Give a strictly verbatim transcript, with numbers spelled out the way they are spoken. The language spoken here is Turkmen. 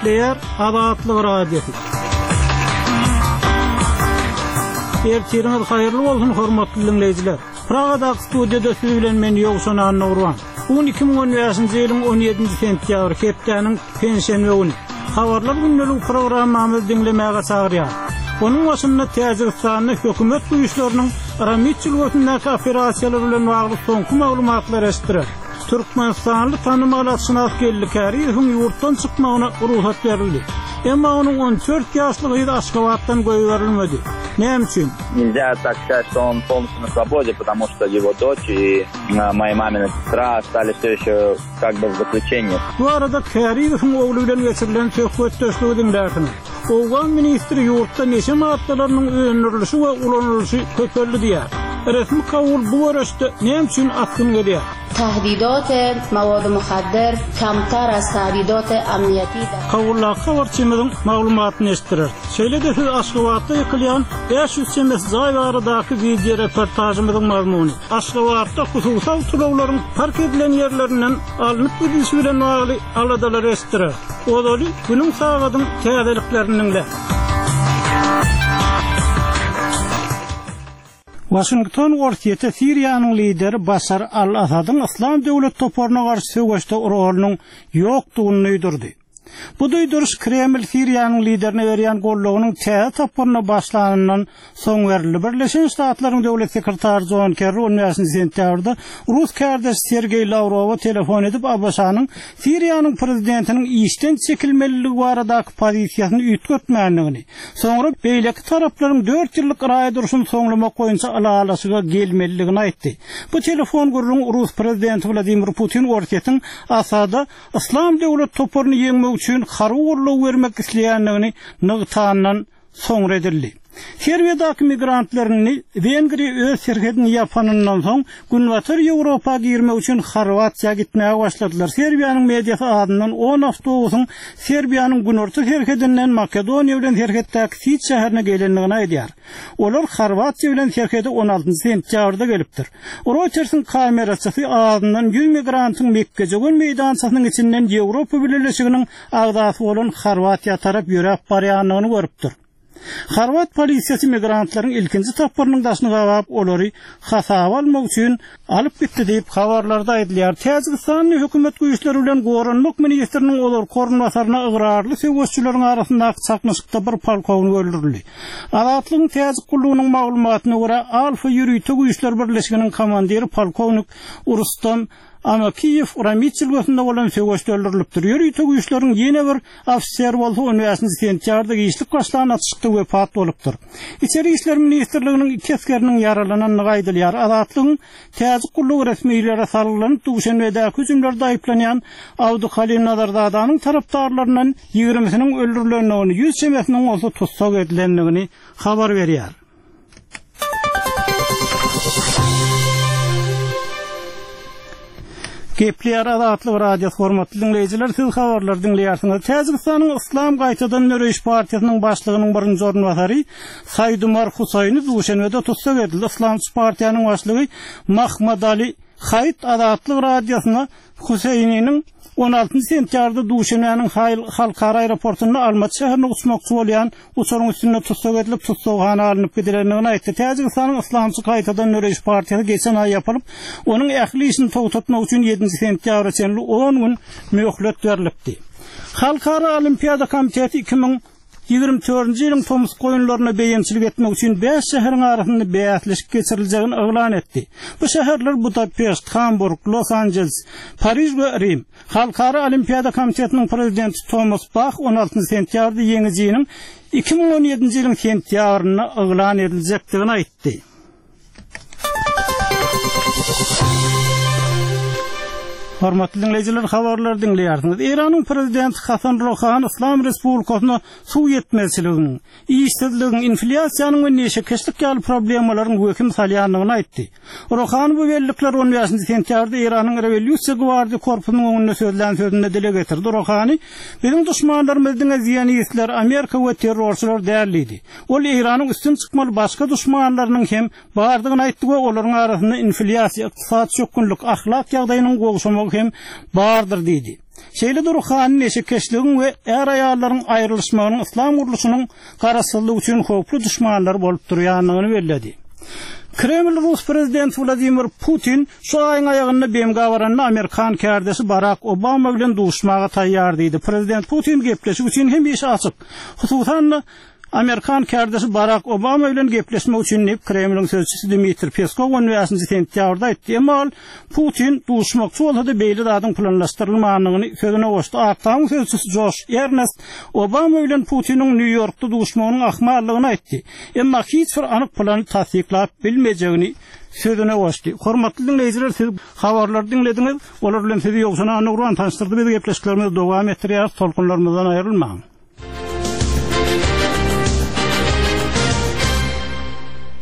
Gepleyer Azatlyk radiosu. Ertiriniz hayırlı olsun hormatly dinleyijiler. Pragada studiyada siz bilen men Ýogşan Annurwan. Bu iki ming on beşinji ýylyň on ýedinji sentýabr hepdeniň pensiýa güni. Habarlar günlük programmamyzy dinlemäge çagyrýar. Onun başında Täjikistanyň hökümet güýçleriniň Ramitçilgötündäki operasiýalar bilen bagly soňky maglumatlar eşdirer. Türkmenistanly tanymalatsynaz gellikäri ýygyň ýurtdan çykmagyna ruhsat berildi. Emma onuň on dört ýaşlygy Aşgabatdan goýuberilmedi. Näme üçin? Нельзя так сказать, что он полностью на свободе, потому что его дочь и моя мамина сестра остались все еще как бы в заключении. Bu arada Karimov'un oğlu bilen geçirilen söhbet döşlüğüdün derdini. Oğlan ministri yurtta neşe maddelerinin öğrenilişi ve ulanılışı köpöllü diyer. Resmi kavul bu araçta näme üçin askın geliyor? تهدیدات مواد مخدر کمتر از تهدیدات امنیتی در Kavullar kavarçımızın maglumatını eşittirir. Şöyle siz Aşgabatda yıkılayan beş yüz semes zayvarıdaki video reportajımızın mazmunu. Aşgabatda hususal tulovların park edilen yerlerinden alınıp gidilişi bilen bağlı aladalar eşittirir. O da günün sağladığın teyadeliklerinin Washington Ortiyete Siriýanyň lideri Bashar al-Asadyň Islam döwlet toporuna garşy söwüşde rolunyň ýokdugyny öýdürdi. Bu duýduruş Kreml Siriýanyň liderini berýän gollugynyň täze toporuna başlanandan soň berildi. Birleşen Ştatlaryň döwlet sekretary John Kerry on beşinji sentýabrda Rus kardeş Sergey Lavrowa telefon edip Abbasanyň Siriýanyň prezidentiniň işden çekilmeliligi baradaky pozisiýasyny üýtgetmänligini, soňra beýleki taraplaryň dört ýyllyk raýa duruşyny soňlamak boýunça alalaşyga gelmeliligini aýtdy. Bu telefon gurrun Rus prezidenti Vladimir Putin Ortiýetiň Asada Islam döwlet toporuny ýeňmek üçin harwurlyk bermek isleýänligini nygtandan soňra edildi. Serbiýadaky migrantlaryny Wengriýa öz serhedini ýapanyndan soň günbatyr Ýewropa girmek üçin Horwatiýa gitmäge başladylar. Serbiýanyň mediýasy adyndan on awtobusyň Serbiýanyň günorta serhedinden Makedoniýa bilen serheddäki Sit şäherine gelenligini aýdýar. Olar Horwatiýa bilen serhede on altynchy sentýabrda gelipdir. Reuters'ın kamerasy adyndan ýüz migrantyň Mekkeje meýdançasynyň içinden Ýewropa Birleşiginiň agdasy bolan Horwatiýa tarap ýörep barýanlygyny görüpdir. Horvat polisiýasy migrantlaryň ilkinji toporunyň daşyny gabap olary hasaba almak üçin alyp gitdi diýip habarlarda aýdylýar. Täjikistanyň hökümet güýçleri bilen Goranlyk ministriniň olar korunmasaryna ıgrarly söwüşçüleriň arasyndaky çakmyşykda bir polkownik öldürildi. Azatlygyň täze gullugynyň maglumatyna görä Alfa ýürüýte güýçler birleşiginiň komandiri polkownik Urustam Amakiyev Ramitçilgötünde bolan söwüşde öldürilipdir. Ýürüýte güýçleriň ýene bir ofisier bolsa on beşinji sentýabrda giýişlik başlanan atışykda wepat bolupdyr. İçeri işler ministrliginiň iki askeriniň yaralananyny gaýdylýar. Azatlygyň täze gullugy resmiýetlere sarylanyp Duşanbedäki hüjümlerde aýplanýan Awdy Halim Nazardadanyň tarapdarlaryndan ýigrimisiň öldürilendigini, ýüz semesiniň bolsa tutsak edilendigini habar berýär. Gepleyer Azatlyk radiosu hormatly dinleyijiler, siz habarlar dinleýärsiňiz. Täjikistanyň Islam gaýtadan Nöreýiş partiýasynyň başlygynyň birinji ornwasary Saýdumar Husaýny Duşanbede tutsak edildi. Islam partiýanyň başlygy Mahmadali Hayit Azatlyk radiosyna Husaýnyň on altynchy sentýabrda Duşanbeň halkara aeroportuna Almaty şäherine uçmakçy bolýan uçuryň üstüne tutsak edilip tutsakhana alınıp gidilendigini aýtdy. Täjikistanyň Islamçy gaýtadan Nöreýiş partiýasy geçen aý ýapylyp, onuň ähli işini togtatmak üçin ýedinji sentýabra çenli on gün möhlet berilipdi. Halkara Olimpiada komiteti iki ming ýygrimi dördünji ýylyň Tomsk goýunlaryna beýençilik etmek üçin beş şäheriň arasynda beýatlyşyk geçiriljegini eglan etdi. Bu şäherler Budapest, Hamburg, Los Angeles, Paris we Rim. Halkara Olimpiada komitetiniň prezidenti Thomas Bach on altynchy sentýabrda ýeňijiniň iki ming on ýedinji ýylyň sentýabryna eglan ediljekdigini aýtdy. Hormatly dinleyijiler, habarlar dinleýärsiňiz. Iranyň prezidenti Hasan Rouhani Islam Respublikasyna suw ýetmezçiliginiň, işsizligiň, inflasiýanyň we neşekeşlik ýaly problemalaryň hökm salýanlygyny aýtdy. Rouhani bu bellikler on beşinji sentýabrda Iranyň Rewolýusiýa gwardy korpusynyň öňünde sözlän sözünde dile getirdi. Rouhani, "Bizim düşmanlarymyzyň ziýanyýetler Amerika we terrorçylar däldi. Ol Iranyň üstün çykmaly başga düşmanlarynyň hem bardygyny aýtdy we olaryň arasynda inflasiýa, ykdysat çökünlük, ahlak ýagdaýynyň gowşamagy hem bardyr diýdi. Şeýle durukanyň eşekkeşligin we er aýallaryň aýrylşmagynyň islam urlusynyň garasyllygy üçin howply düşmanlar bolup durýanyny bellädi. Kreml Rus prezidenti Vladimir Putin şu ayın ayağında B M G varanna Amerikan kärdesi Barack Obama bilen duşmaga taýýar diýdi. Prezident Putin gepleşik üçin hem iş açyk. Hususan Amerikan kärdesi Barack Obama bilen gepleşmek üçin nip Kremlin sözçüsü Dmitri Peskov üniversitesi tentýarda etdi. Emal Putin duşmakçy bolsa-da beýle zadyň planlaşdyrylmanyny sözüne goşdy. Aktam sözçüsü Josh Ernest Obama bilen Putinin New Yorkda duşmagynyň ahmallygyny aýtdy. Emma hiç bir anyk plany tasdiklap bilmejegini sözüne goşdy. Hormatly dinleýijiler, siz habarlary dinlediňiz. Olar bilen sizi ýokşana anyk uran tanıştyrdy. Biz gepleşiklerimiz dowam etdirýär. Tolkunlarymyzdan aýrylmaň.